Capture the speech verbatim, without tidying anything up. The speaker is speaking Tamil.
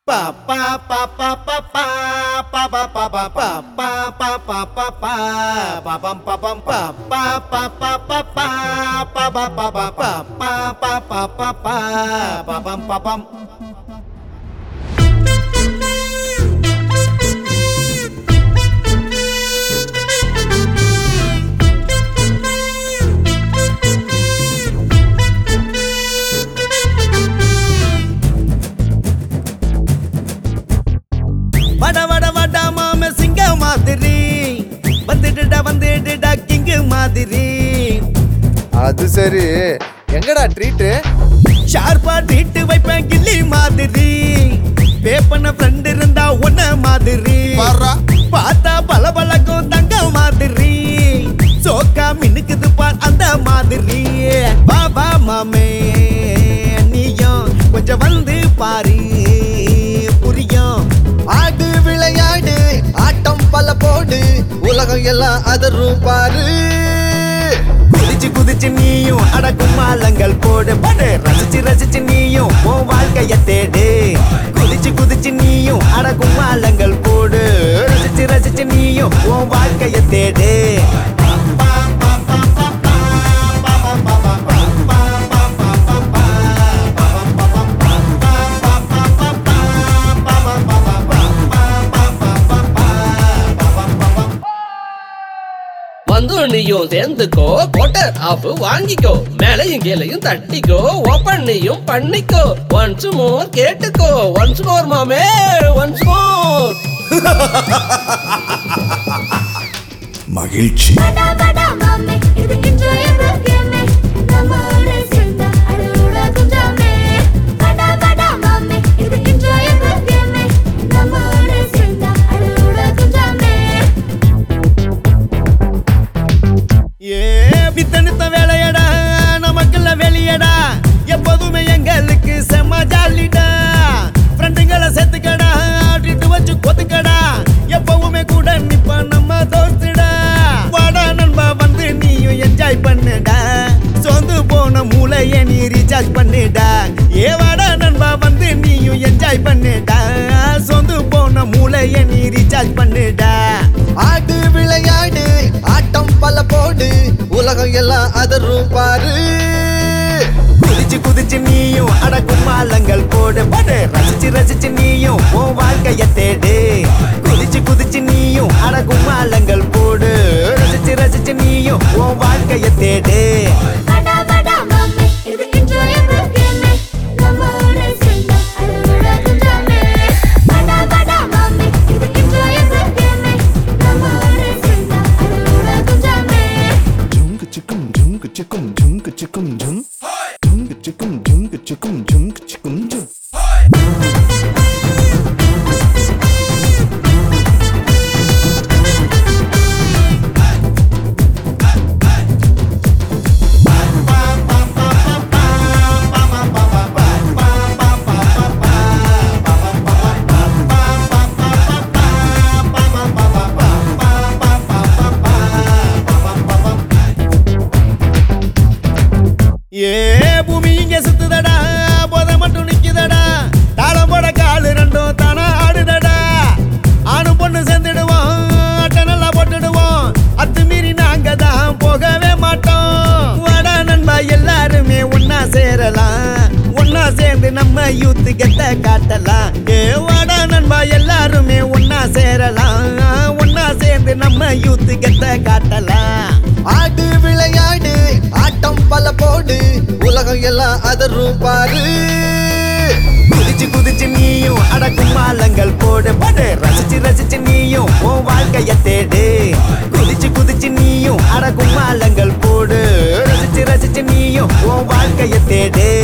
Pa pa pa pa pa pa pa pa pa pa pa pa pa pa pa pa pa pam pa pam pa pa pa pa pa pa pa pa pa pa pa pa pa pa pa pa pa pam pa pam. வட வட வட மாம சிங்க மாதிரி வந்துடுடா வந்துடுடா கிங் மாதிரி. அது சரி, எங்கடா ட்ரீட்? ஷார்ப்பா ட்ரீட் வைப்பேன் கில்லி மாதிரி. பே பண்ண ஃப்ரெண்ட் இருந்தா ஒன்ன மாதிரி. பார்த்தா பல பழக்கும் தங்க மாதிரி. சோக்கா மினுக்குது பார் அந்த மாதிரி. பாபா மாமே நீயும் கொஞ்சம் வந்து பாரு புரியும். ஆடு விளையாடு ஆட்டம் பல போடு உலகம் எல்லாம் அதரும் பாரு. குதிச்சு குதிச்சு நீயும் அடக்கும் மாலங்கள் போடு படு. ரசிச்சு ரசிச்சு நீயும் உன் வாழ்க்கைய தேடு. குதிச்சு குதிச்சு நீயும் அடக்கும் மாலங்கள் போடு. ரசிச்சு ரசிச்சு நீயும் உன் வாழ்க்கைய தேடு. வந்து நீயும் சேர்ந்துக்கோ, கோட்டர் ஆஃப் வாங்கிக்கோ, மேலையும் கீழையும் தட்டிக்கோ, ஓபன் நீயும் பண்ணிக்கோ. ஒன்ஸ் மோர் கேட்டுக்கோ, ஒன்ஸ் மோர் மாமே, ஒன்ஸ் மோர். மகிழ்ச்சி. வித்தனுத்த வேலையடா நமக்குள்ள வெளியடா. எப்போதுமே எங்களுக்கு செம்ம ஜாலிடா. ஃப்ரெண்டுங்களை சேர்த்துக்கடா, ஆட்டிட்டு வச்சு கொத்துக்கடா. எப்பவுமே கூட நிப்ப நம்ம தோர்த்துடா. வாடா நண்பா வந்து நீயும் என்ஜாய் பண்ணுடா. சொந்து போன மூளைய நீ ரீசார்ஜ் பண்ணுடா. ஏ வாடா நண்பா வந்து நீயும் என்ஜாய் பண்ணுடா. சொந்து போன மூளைய நீ ரீசார்ஜ் பண்ணுடா. ஆடு விளையாடு ஆட்டம் பல போடு உலகம் எல்லாம் அதரும் பாரு. குதிச்சு குதிச்சு நீயும் அடக்கும் மாலங்கள் போடு படு. ரசிச்சு ரசிச்சு நீயும் உன் வாழ்க்கைய தேடு. குதிச்சு குதிச்சு நீயும் அடக்கும் மாலங்கள் போடு. ரசிச்சு ரசிச்சு நீயும் உன் வாழ்க்கைய தேடு. Chikum jung chikum jung chikum jung jung chikum jung chikum jung chikum jung. ஏ பூமி இங்க சுத்துதடா, போத மட்டும் நிக்குதடா. தாளம் போட காலு ரெண்டும் தானா ஆடுதடா. ஆணும் பொண்ணு சேர்ந்துடுவோம், அட்டை நல்லா போட்டுடுவோம். அத்து மீறி நாங்க தான் போகவே மாட்டோம். வாடா நண்பா எல்லாருமே ஒன்னா சேரலாம். ஒன்னா சேர்ந்து நம்ம யூத்து கெட்ட காட்டலாம். ஏ வாடா நண்பா எல்லாருமே ஒன்னா சேரலாம். ஒன்னா சேர்ந்து நம்ம யூத்து கெட்ட காட்டலாம். ஆடு விளையாடு ஆட்டம் பல போடு உலகம் எல்லாம் அதரும் பாரு. குதிச்சு குதிச்சு நீயும் அடக்கும் மாலங்கள் போடு படு. ரசிச்சு ரசிச்சு நீயும் உன் வாழ்க்கைய தேடு. குதிச்சு குதிச்சு நீயும் அடக்கும் மாலங்கள் போடு. ரசிச்சு ரசிச்சு நீயும் உன் வாழ்க்கைய தேடு.